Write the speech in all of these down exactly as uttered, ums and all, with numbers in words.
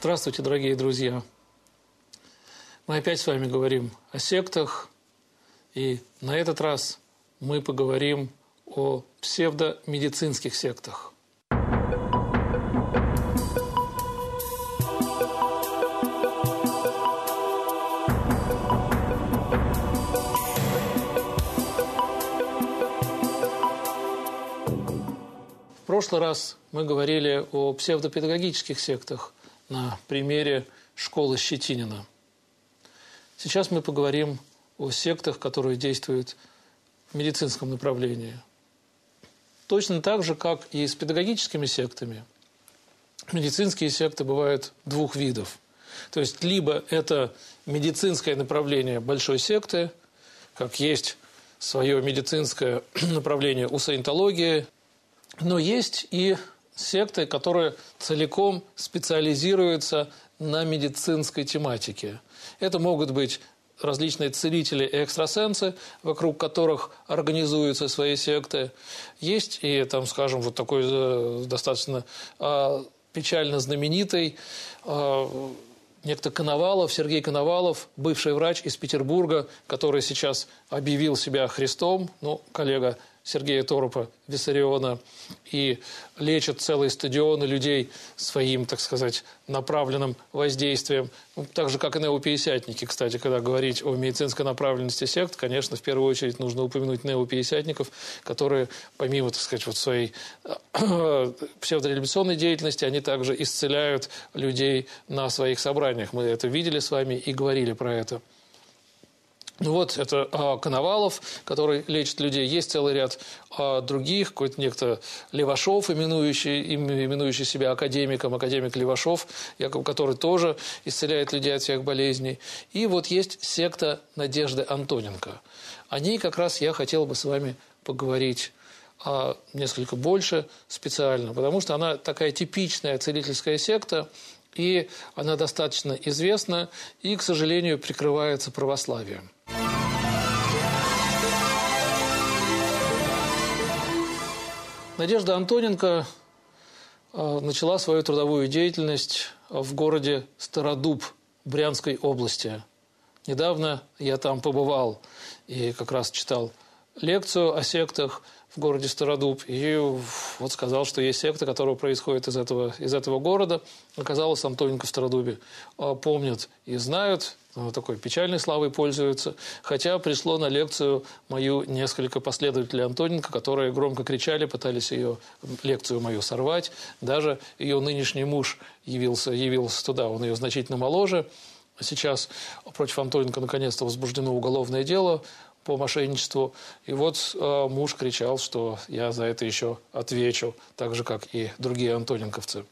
Здравствуйте, дорогие друзья! Мы опять с вами говорим о сектах, и на этот раз мы поговорим о псевдомедицинских сектах. В прошлый раз мы говорили о псевдопедагогических сектах на примере школы Щетинина. Сейчас мы поговорим о сектах, которые действуют в медицинском направлении. Точно так же, как и с педагогическими сектами, медицинские секты бывают двух видов. То есть, либо это медицинское направление большой секты, как есть свое медицинское направление у саентологии, но есть и секты, которые целиком специализируются на медицинской тематике. Это могут быть различные целители и экстрасенсы, вокруг которых организуются свои секты. Есть и, там, скажем, вот такой достаточно э, печально знаменитый э, некто Коновалов, Сергей Коновалов, бывший врач из Петербурга, который сейчас объявил себя Христом, ну, коллега Сергея Торопа Виссариона, и лечат целые стадионы людей своим, так сказать, направленным воздействием. Ну, так же, как и неопятидесятники, кстати, когда говорить о медицинской направленности сект, конечно, в первую очередь нужно упомянуть неопятидесятников, которые, помимо, так сказать, вот своей псевдореволюционной деятельности, они также исцеляют людей на своих собраниях. Мы это видели с вами и говорили про это. Ну вот, это а, Коновалов, который лечит людей. Есть целый ряд а, других, какой-то некто Левашов, именующий, именующий себя академиком, академик Левашов, якобы, который тоже исцеляет людей от всех болезней. И вот есть секта Надежды Антоненко. О ней как раз я хотел бы с вами поговорить а, несколько больше специально, потому что она такая типичная целительская секта, и она достаточно известна и, к сожалению, прикрывается православием. Надежда Антоненко начала свою трудовую деятельность в городе Стародуб Брянской области. Недавно я там побывал и как раз читал лекцию о сектах в городе Стародуб. И вот сказал, что есть секта, которая происходит из этого, из этого города. Оказалось, Антоненко в Стародубе помнят и знают, такой печальной славой пользуются. Хотя пришло на лекцию мою несколько последователей Антоненко, которые громко кричали, пытались ее лекцию мою сорвать. Даже ее нынешний муж явился, явился туда, он ее значительно моложе. Сейчас против Антоненко наконец-то возбуждено уголовное дело по мошенничеству. И вот э, муж кричал, что я за это еще отвечу, так же, как и другие антоненковцы.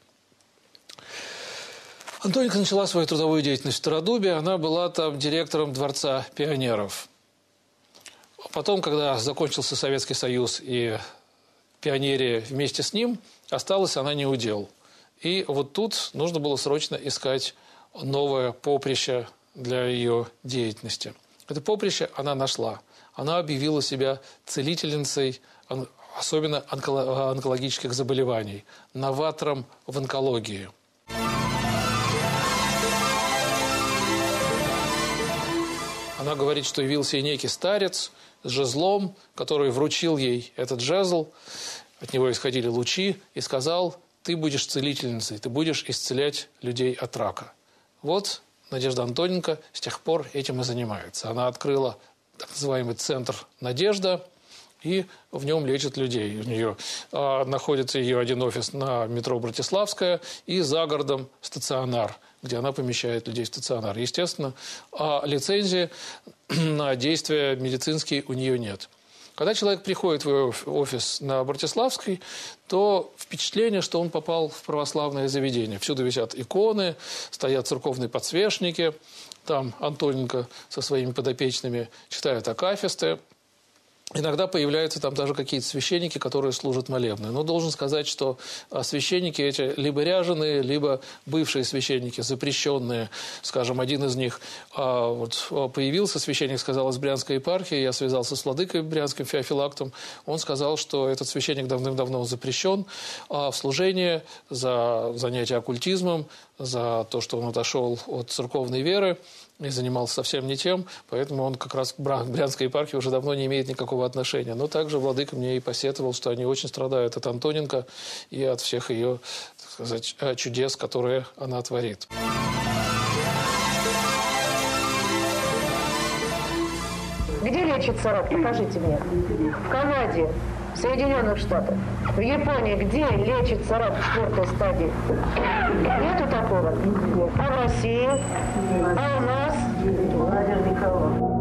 Антоненко начала свою трудовую деятельность в Стародубе. Она была там директором Дворца пионеров. Потом, когда закончился Советский Союз и пионерия вместе с ним, осталась она не удел. И вот тут нужно было срочно искать новое поприще для ее деятельности. Это поприще она нашла. Она объявила себя целительницей, особенно онкологических заболеваний, новатором в онкологии. Она говорит, что явился ей некий старец с жезлом, который вручил ей этот жезл, от него исходили лучи, и сказал: ты будешь целительницей, ты будешь исцелять людей от рака. Вот Надежда Антоненко с тех пор этим и занимается. Она открыла так называемый центр «Надежда», и в нем лечат людей. У нее а, находится ее один офис на метро Братиславская и за городом стационар, где она помещает людей в стационар. Естественно, а лицензии на действия медицинские у нее нет. Когда человек приходит в офис на Братиславской, то впечатление, что он попал в православное заведение. Всюду висят иконы, стоят церковные подсвечники. Там Антоненко со своими подопечными читают акафисты. Иногда появляются там даже какие-то священники, которые служат молебны. Но должен сказать, что священники эти либо ряженые, либо бывшие священники, запрещенные. Скажем, один из них а, вот, появился, священник сказал из Брянской епархии, я связался с владыкой Брянским Феофилактом. Он сказал, что этот священник давным-давно запрещен а в служении за занятие оккультизмом, за то, что он отошел от церковной веры и занимался совсем не тем, поэтому он как раз к Брянской епархии уже давно не имеет никакого отношения. Но также владыка мне и посетовал, что они очень страдают от Антоненко и от всех ее, так сказать, чудес, которые она творит. Где лечится рак? Покажите мне. В Канаде, в Соединенных Штатах, в Японии, где лечится рак в четвертой стадии? Нету такого? А в России? А у нас? Никого.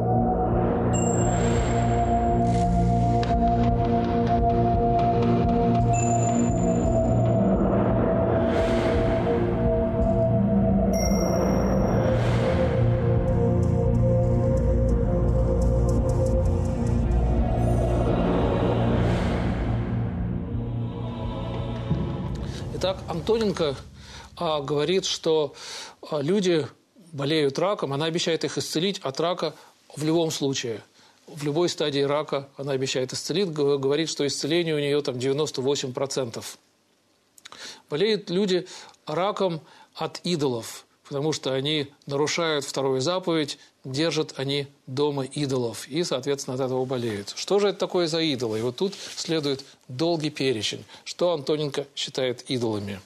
Итак, Антоненко а, говорит, что а, люди болеют раком, она обещает их исцелить от рака в любом случае. В любой стадии рака она обещает исцелить, говорит, что исцеление у нее там девяносто восемь процентов. Болеют люди раком от идолов, потому что они нарушают вторую заповедь, держат они дома идолов и, соответственно, от этого болеют. Что же это такое за идолы? И вот тут следует долгий перечень, что Антоненко считает идолами.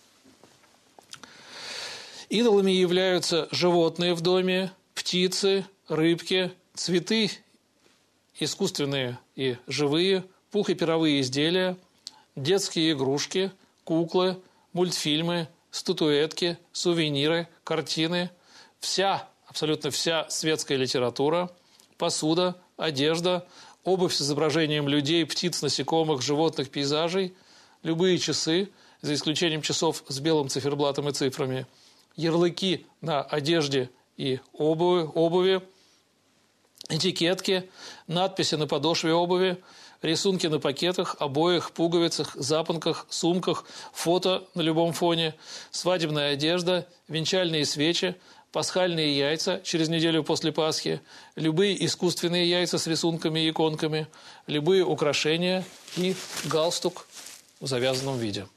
Идолами являются животные в доме, птицы, рыбки, цветы искусственные и живые, пух- и перовые изделия, детские игрушки, куклы, мультфильмы, статуэтки, сувениры, картины, вся, абсолютно вся светская литература, посуда, одежда, обувь с изображением людей, птиц, насекомых, животных, пейзажей, любые часы, за исключением часов с белым циферблатом и цифрами, ярлыки на одежде и обуви, обуви, этикетки, надписи на подошве обуви, рисунки на пакетах, обоях, пуговицах, запонках, сумках, фото на любом фоне, свадебная одежда, венчальные свечи, пасхальные яйца через неделю после Пасхи, любые искусственные яйца с рисунками и иконками, любые украшения и галстук в завязанном виде.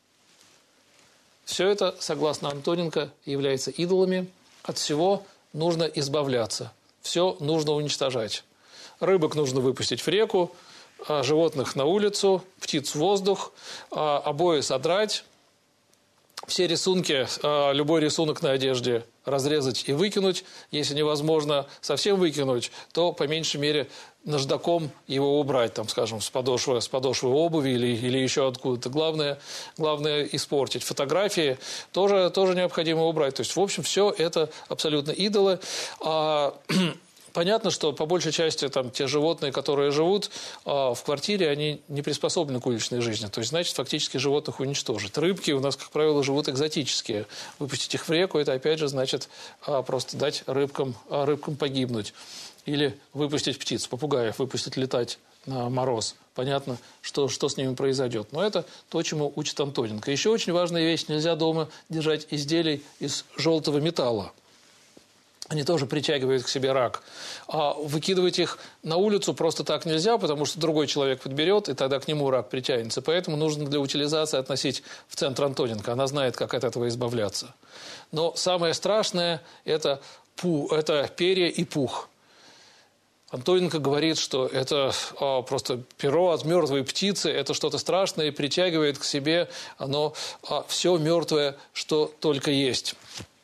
Все это, согласно Антоненко, является идолами. От всего нужно избавляться. Все нужно уничтожать. Рыбок нужно выпустить в реку, животных на улицу, птиц в воздух, обои содрать, все рисунки, любой рисунок на одежде разрезать и выкинуть. Если невозможно совсем выкинуть, то по меньшей мере наждаком его убрать, там, скажем, с подошвы, с подошвы обуви или, или еще откуда-то. Главное, главное испортить. Фотографии тоже, тоже необходимо убрать. То есть, в общем, все это абсолютно идолы. А, понятно, что по большей части там, те животные, которые живут а, в квартире, они не приспособлены к уличной жизни. То есть, значит, фактически животных уничтожить. Рыбки у нас, как правило, живут экзотические. Выпустить их в реку, это опять же значит а, просто дать рыбкам, а, рыбкам погибнуть. Или выпустить птиц, попугаев, выпустить летать на мороз. Понятно, что, что с ними произойдет. Но это то, чему учит Антоненко. Еще очень важная вещь. Нельзя дома держать изделий из желтого металла. Они тоже притягивают к себе рак. А выкидывать их на улицу просто так нельзя, потому что другой человек подберет, и тогда к нему рак притянется. Поэтому нужно для утилизации относить в центр Антоненко. Она знает, как от этого избавляться. Но самое страшное – это, пу, это перья и пух. Антоненко говорит, что это а, просто перо от мертвой птицы, это что-то страшное, и притягивает к себе оно а, все мертвое, что только есть.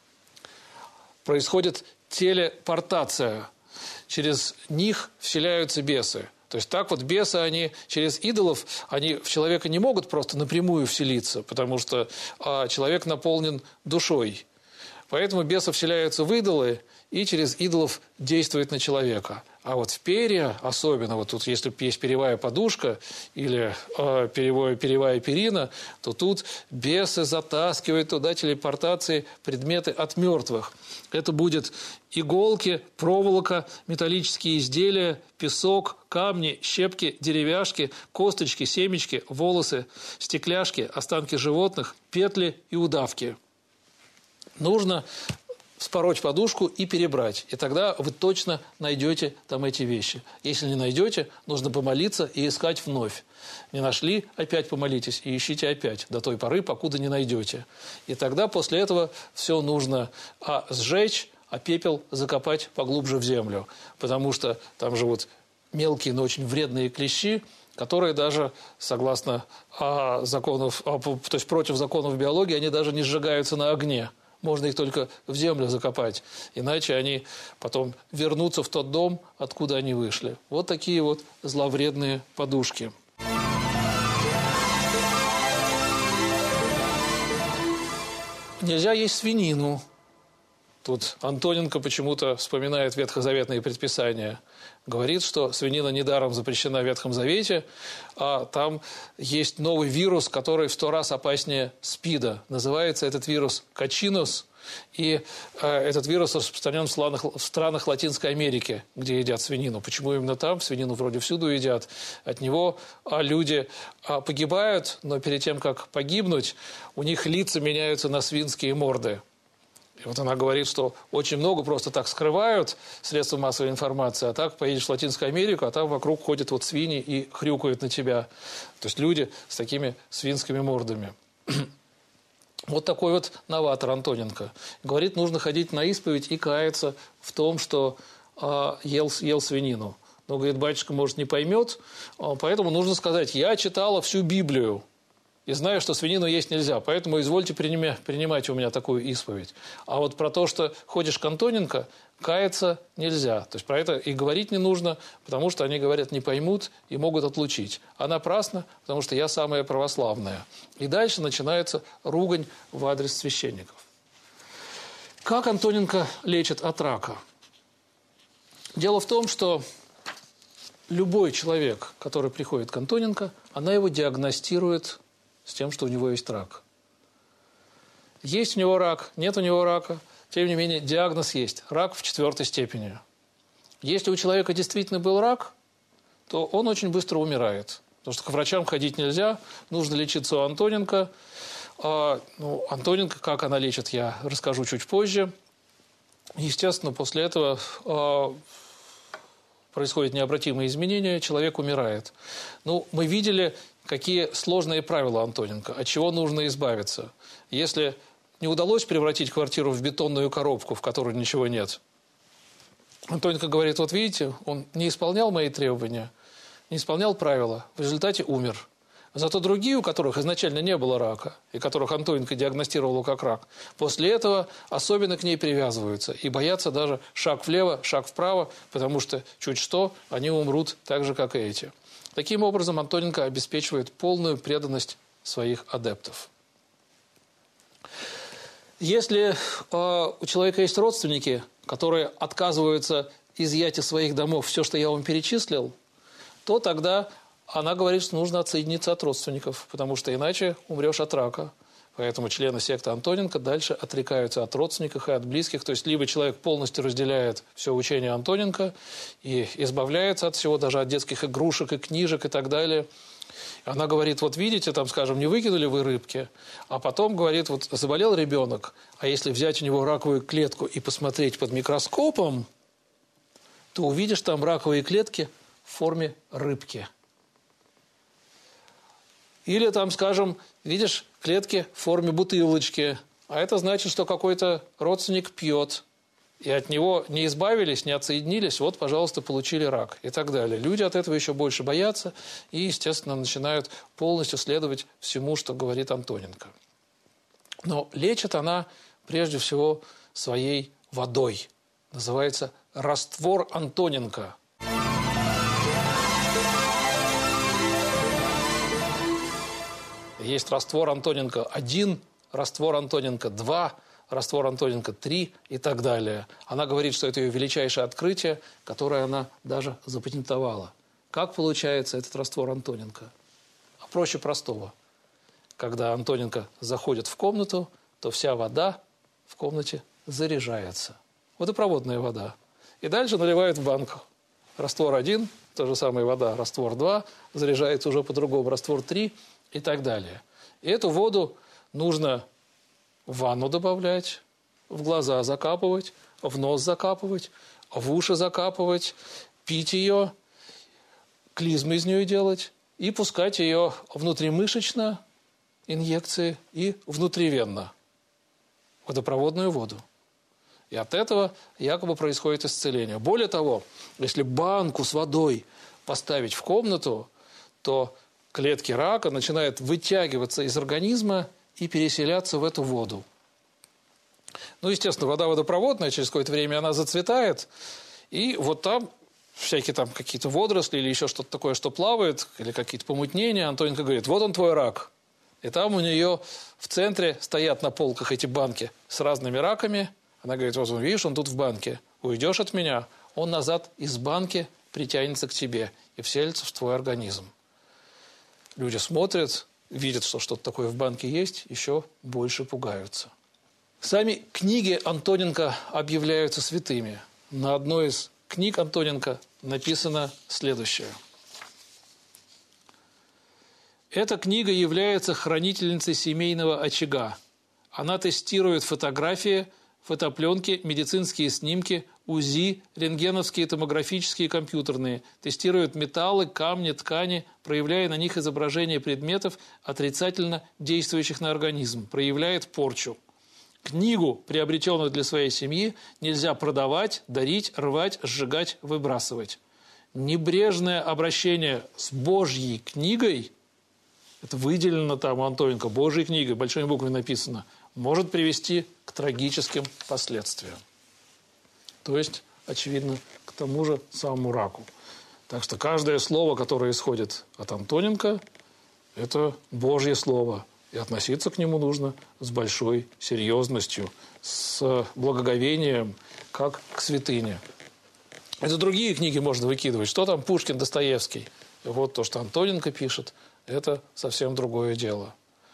Происходит телепортация. Через них вселяются бесы. То есть так вот бесы, они через идолов, они в человека не могут просто напрямую вселиться, потому что а, человек наполнен душой. Поэтому бесы вселяются в идолы и через идолов действуют на человека. А вот в перья, особенно, вот тут если есть перьевая подушка или э, перьевая, перьевая перина, то тут бесы затаскивают туда телепортации предметы от мертвых. Это будет иголки, проволока, металлические изделия, песок, камни, щепки, деревяшки, косточки, семечки, волосы, стекляшки, останки животных, петли и удавки. Нужно вспороть подушку и перебрать. И тогда вы точно найдете там эти вещи. Если не найдете, нужно помолиться и искать вновь. Не нашли, опять помолитесь и ищите опять до той поры, покуда не найдете. И тогда после этого все нужно а, сжечь, а пепел закопать поглубже в землю. Потому что там живут мелкие, но очень вредные клещи, которые даже, согласно а, законов, а, то есть против законов биологии, они даже не сжигаются на огне. Можно их только в землю закопать, иначе они потом вернутся в тот дом, откуда они вышли. Вот такие вот зловредные подушки. Нельзя есть свинину. Тут Антоненко почему-то вспоминает ветхозаветные предписания. Говорит, что свинина недаром запрещена в Ветхом Завете, а там есть новый вирус, который в сто раз опаснее СПИДа. Называется этот вирус качинус. И э, этот вирус распространен в странах, в странах Латинской Америки, где едят свинину. Почему именно там? Свинину вроде всюду едят. От него а люди а, погибают, но перед тем, как погибнуть, у них лица меняются на свинские морды. И вот она говорит, что очень много просто так скрывают средства массовой информации, а так поедешь в Латинскую Америку, а там вокруг ходят вот свиньи и хрюкают на тебя. То есть люди с такими свинскими мордами. Вот такой вот новатор Антоненко. Говорит, нужно ходить на исповедь и каяться в том, что э, ел, ел свинину. Но, говорит, батюшка, может, не поймет, поэтому нужно сказать, я читала всю Библию. И знаю, что свинину есть нельзя, поэтому извольте принимать, принимать у меня такую исповедь. А вот про то, что ходишь к Антоненко, каяться нельзя. То есть про это и говорить не нужно, потому что они говорят, не поймут и могут отлучить. А напрасно, потому что я самая православная. И дальше начинается ругань в адрес священников. Как Антоненко лечит от рака? Дело в том, что любой человек, который приходит к Антоненко, она его диагностирует с тем, что у него есть рак. Есть у него рак, нет у него рака. Тем не менее, диагноз есть. Рак в четвертой степени. Если у человека действительно был рак, то он очень быстро умирает. Потому что к врачам ходить нельзя, нужно лечиться у Антоненко. А, ну, Антоненко, как она лечит, я расскажу чуть позже. Естественно, после этого а, происходят необратимые изменения, человек умирает. Ну, мы видели, какие сложные правила Антоненко, от чего нужно избавиться. Если не удалось превратить квартиру в бетонную коробку, в которой ничего нет, Антоненко говорит, вот видите, он не исполнял мои требования, не исполнял правила, в результате умер. Зато другие, у которых изначально не было рака, и которых Антоненко диагностировала как рак, после этого особенно к ней привязываются и боятся даже шаг влево, шаг вправо, потому что чуть что, они умрут так же, как и эти. Таким образом, Антоненко обеспечивает полную преданность своих адептов. Если э, у человека есть родственники, которые отказываются изъять из своих домов все, что я вам перечислил, то тогда она говорит, что нужно отсоединиться от родственников, потому что иначе умрешь от рака. Поэтому члены секты Антоненко дальше отрекаются от родственников и от близких. То есть либо человек полностью разделяет все учение Антоненко и избавляется от всего, даже от детских игрушек и книжек и так далее. Она говорит, вот видите, там, скажем, не выкинули вы рыбки, а потом говорит, вот заболел ребенок, а если взять у него раковую клетку и посмотреть под микроскопом, то увидишь там раковые клетки в форме рыбки. Или там, скажем, видишь клетки в форме бутылочки, а это значит, что какой-то родственник пьет, и от него не избавились, не отсоединились, вот, пожалуйста, получили рак и так далее. Люди от этого еще больше боятся и, естественно, начинают полностью следовать всему, что говорит Антоненко. Но лечит она прежде всего своей водой. Называется раствор Антоненко. Есть раствор Антоненко один, раствор Антоненко два, раствор Антоненко три и так далее. Она говорит, что это ее величайшее открытие, которое она даже запатентовала. Как получается этот раствор Антоненко? А проще простого. Когда Антоненко заходит в комнату, то вся вода в комнате заряжается. Водопроводная вода. И дальше наливают в банку. Раствор один, та же самая вода, раствор два, заряжается уже по-другому, раствор три и так далее. И эту воду нужно в ванну добавлять, в глаза закапывать, в нос закапывать, в уши закапывать, пить ее, клизмы из нее делать и пускать ее внутримышечно, инъекции, и внутривенно, водопроводную воду. И от этого якобы происходит исцеление. Более того, если банку с водой поставить в комнату, то клетки рака начинают вытягиваться из организма и переселяться в эту воду. Ну, естественно, вода водопроводная, через какое-то время она зацветает, и вот там всякие там какие-то водоросли или еще что-то такое, что плавает, или какие-то помутнения. Антоненко говорит: вот он твой рак. И там у нее в центре стоят на полках эти банки с разными раками. Она говорит: вот он, видишь, он тут в банке. Уйдешь от меня, он назад из банки притянется к тебе и вселится в твой организм. Люди смотрят, видят, что что-то такое в банке есть, еще больше пугаются. Сами книги Антоненко объявляются святыми. На одной из книг Антоненко написано следующее. Эта книга является хранительницей семейного очага. Она тестирует фотографии, фотопленки, медицинские снимки, УЗИ, рентгеновские, томографические, компьютерные. Тестирует металлы, камни, ткани, проявляя на них изображения предметов, отрицательно действующих на организм. Проявляет порчу. Книгу, приобретенную для своей семьи, нельзя продавать, дарить, рвать, сжигать, выбрасывать. Небрежное обращение с Божьей книгой, это выделено там у Антоненко, Божьей книгой, большой буквой написано, может привести к трагическим последствиям. То есть, очевидно, к тому же самому раку. Так что каждое слово, которое исходит от Антоненко, это Божье слово. И относиться к нему нужно с большой серьезностью, с благоговением, как к святыне. Это другие книги можно выкидывать. Что там Пушкин, Достоевский? И вот то, что Антоненко пишет, это совсем другое дело.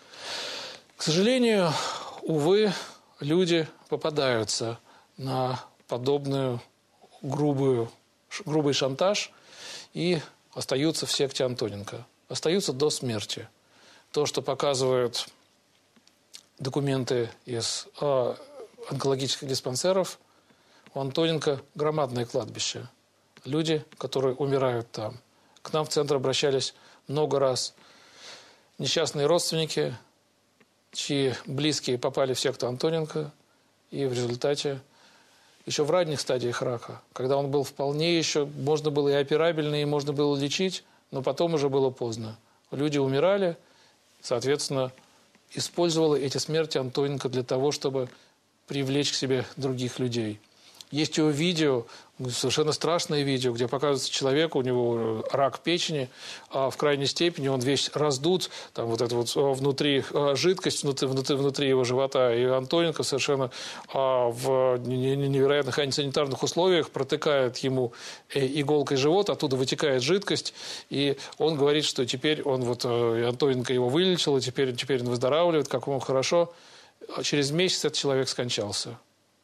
К сожалению, увы, люди попадаются на подобную грубую, грубый шантаж и остаются в секте Антоненко. Остаются до смерти. То, что показывают документы из э, онкологических диспансеров, у Антоненко громадное кладбище. Люди, которые умирают там. К нам в центр обращались много раз несчастные родственники, чьи близкие попали в секту Антоненко, и в результате еще в ранних стадиях рака, когда он был вполне еще, можно было и операбельно, и можно было лечить, но потом уже было поздно. Люди умирали. Соответственно, использовала эти смерти Антоненко для того, чтобы привлечь к себе других людей. Есть его видео, совершенно страшное видео, где показывается человек, у него рак печени, а в крайней степени он весь раздут, там вот это вот внутри жидкость, внутри, внутри, внутри его живота. И Антоненко совершенно а, в невероятных антисанитарных условиях протыкает ему иголкой живот, оттуда вытекает жидкость, и он говорит, что теперь он вот, Антоненко его вылечил, и теперь, теперь он выздоравливает, как ему хорошо. Через месяц этот человек скончался.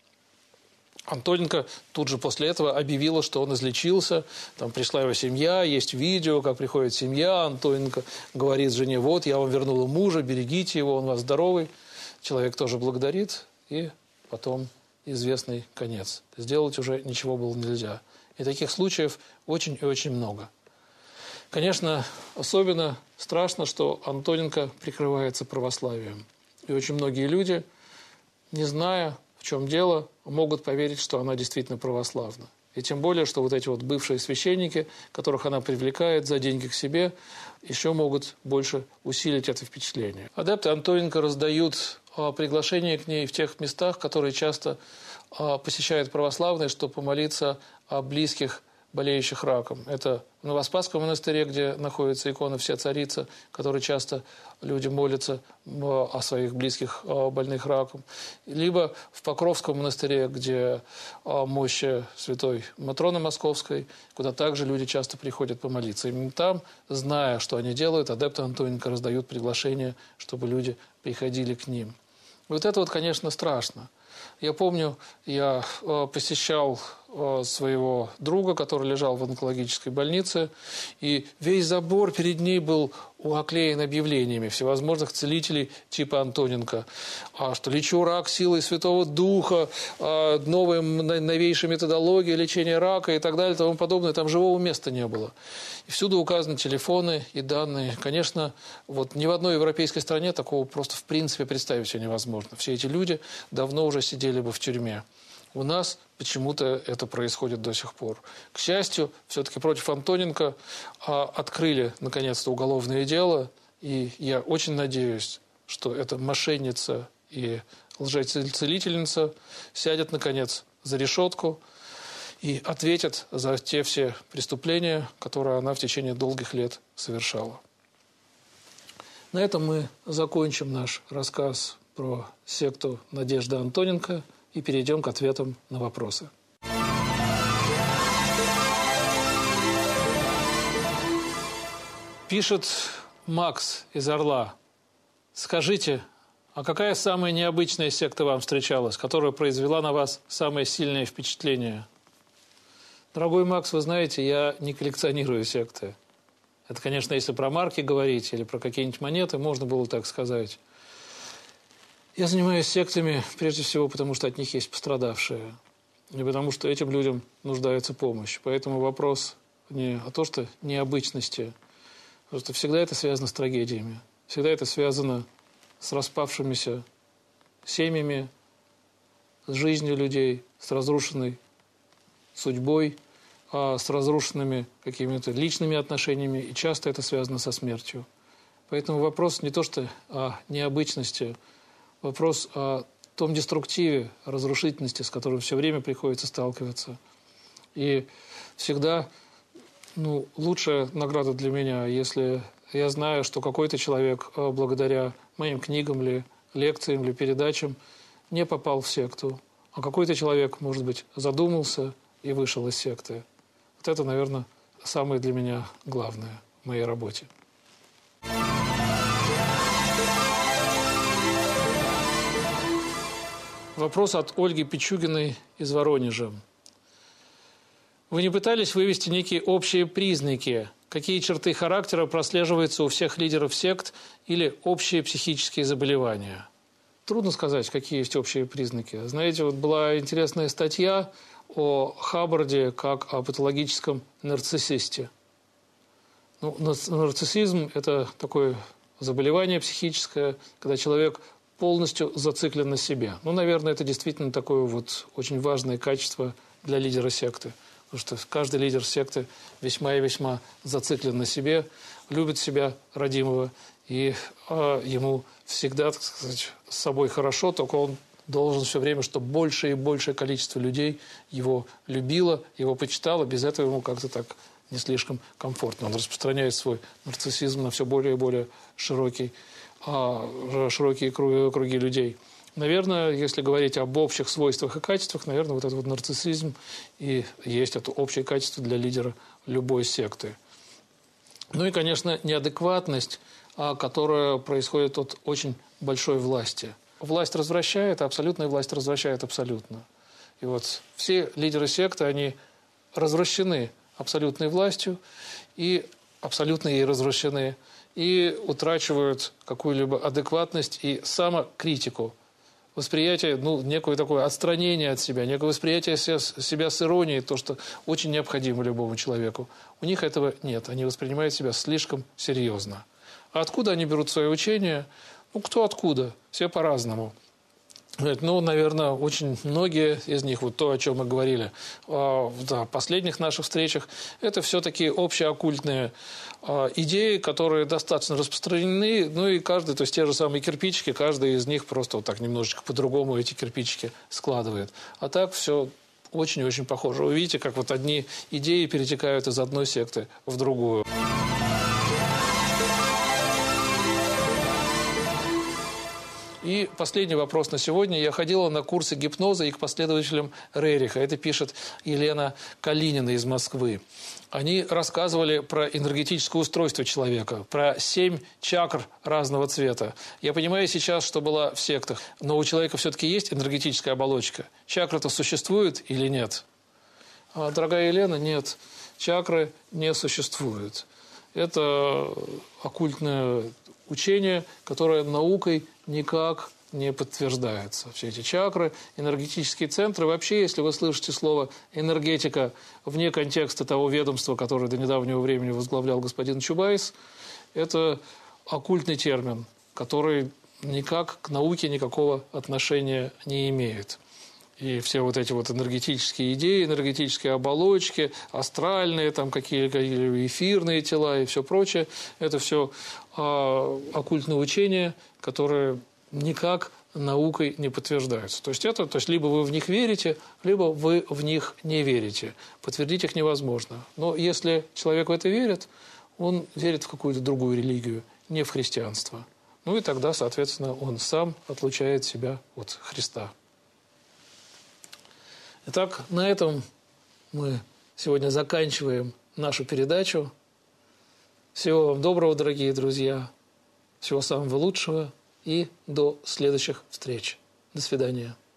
Антоненко тут же после этого объявила, что он излечился. Там пришла его семья, есть видео, как приходит семья. Антоненко говорит жене: вот, я вам вернула мужа, берегите его, он у вас здоровый. Человек тоже благодарит, и потом известный конец. Сделать уже ничего было нельзя. И таких случаев очень и очень много. Конечно, особенно страшно, что Антоненко прикрывается православием. И очень многие люди, не зная, в чем дело, могут поверить, что она действительно православна. И тем более, что вот эти вот бывшие священники, которых она привлекает за деньги к себе, еще могут больше усилить это впечатление. Адепты Антоненко раздают а, приглашения к ней в тех местах, которые часто а, посещают православные, чтобы помолиться о близких, болеющих раком. Это в Новоспасском монастыре, где находится икона Вся Царица, которой часто люди молятся о своих близких больных раком. Либо в Покровском монастыре, где мощи святой Матроны Московской, куда также люди часто приходят помолиться. Именно там, зная, что они делают, адепты Антоненко раздают приглашения, чтобы люди приходили к ним. Вот это вот, конечно, страшно. Я помню, я посещал своего друга, который лежал в онкологической больнице, и весь забор перед ней был оклеен объявлениями всевозможных целителей типа Антоненко, а что лечу рак силой Святого Духа, новая новейшая методология лечения рака и так далее и тому подобное. Там живого места не было. И всюду указаны телефоны и данные. Конечно, вот ни в одной европейской стране такого просто в принципе представить себе невозможно. Все эти люди давно уже сидели бы в тюрьме. У нас почему-то это происходит до сих пор. К счастью, все-таки против Антоненко а, открыли, наконец-то, уголовное дело. И я очень надеюсь, что эта мошенница и лжецелительница сядет, наконец, за решетку и ответит за те все преступления, которые она в течение долгих лет совершала. На этом мы закончим наш рассказ про секту Надежды Антоненко и перейдем к ответам на вопросы. Пишет Макс из Орла. Скажите, а какая самая необычная секта вам встречалась, которая произвела на вас самое сильное впечатление? Дорогой Макс, вы знаете, я не коллекционирую секты. Это, конечно, если про марки говорить или про какие-нибудь монеты, можно было так сказать. Я занимаюсь сектами прежде всего потому, что от них есть пострадавшие. И потому что этим людям нуждается помощь. Поэтому вопрос не о том, что необычности. Потому что всегда это связано с трагедиями. Всегда это связано с распавшимися семьями, с жизнью людей, с разрушенной судьбой, а с разрушенными какими-то личными отношениями. И часто это связано со смертью. Поэтому вопрос не то, что о необычности, вопрос о том деструктиве, разрушительности, с которым все время приходится сталкиваться. И всегда ну, лучшая награда для меня, если я знаю, что какой-то человек благодаря моим книгам или лекциям или передачам не попал в секту, а какой-то человек, может быть, задумался и вышел из секты. Вот это, наверное, самое для меня главное в моей работе. Вопрос от Ольги Пичугиной из Воронежа. Вы не пытались вывести некие общие признаки? Какие черты характера прослеживаются у всех лидеров сект или общие психические заболевания? Трудно сказать, какие есть общие признаки. Знаете, вот была интересная статья о Хаббарде как о патологическом нарциссисте. Ну, нарциссизм – это такое заболевание психическое, когда человек полностью зациклен на себе. Ну, наверное, это действительно такое вот очень важное качество для лидера секты. Потому что каждый лидер секты весьма и весьма зациклен на себе, любит себя родимого, и а, ему всегда, так сказать, с собой хорошо, только он должен все время, чтобы больше и большее количество людей его любило, его почитало. Без этого ему как-то так не слишком комфортно. Он распространяет свой нарциссизм на все более и более широкий широкие круги, круги людей. Наверное, если говорить об общих свойствах и качествах, наверное, вот этот вот нарциссизм и есть это общее качество для лидера любой секты. Ну и, конечно, неадекватность, которая происходит от очень большой власти. Власть развращает, а абсолютная власть развращает абсолютно. И вот все лидеры секты, они развращены абсолютной властью и абсолютно ей развращены, и утрачивают какую-либо адекватность и самокритику. Восприятие, ну, некое такое отстранение от себя, некое восприятие себя с иронией, то, что очень необходимо любому человеку. У них этого нет, они воспринимают себя слишком серьезно. А откуда они берут свое учение? Ну, кто откуда? Все по-разному. Ну, наверное, очень многие из них, вот то, о чем мы говорили в да, последних наших встречах, это все-таки общеоккультные э, идеи, которые достаточно распространены, ну и каждый, то есть те же самые кирпичики, каждый из них просто вот так немножечко по-другому эти кирпичики складывает. А так все очень-очень похоже. Вы видите, как вот одни идеи перетекают из одной секты в другую. И последний вопрос на сегодня. Я ходила на курсы гипноза и к последователям Рериха. Это пишет Елена Калинина из Москвы. Они рассказывали про энергетическое устройство человека, про семь чакр разного цвета. Я понимаю сейчас, что была в сектах, но у человека все-таки есть энергетическая оболочка. Чакры-то существуют или нет? А, дорогая Елена, нет, чакры не существует. Это оккультное учение, которое наукой никак не подтверждается. Все эти чакры, энергетические центры. Вообще, если вы слышите слово «энергетика» вне контекста того ведомства, которое до недавнего времени возглавлял господин Чубайс, это оккультный термин, который никак к науке никакого отношения не имеет. И все вот эти вот энергетические идеи, энергетические оболочки, астральные, там какие-то эфирные тела и все прочее, это все а, оккультное учение, которое никак наукой не подтверждается. То есть это, то есть либо вы в них верите, либо вы в них не верите. Подтвердить их невозможно. Но если человек в это верит, он верит в какую-то другую религию, не в христианство. Ну и тогда, соответственно, он сам отлучает себя от Христа. Итак, на этом мы сегодня заканчиваем нашу передачу. Всего вам доброго, дорогие друзья. Всего самого лучшего и до следующих встреч. До свидания.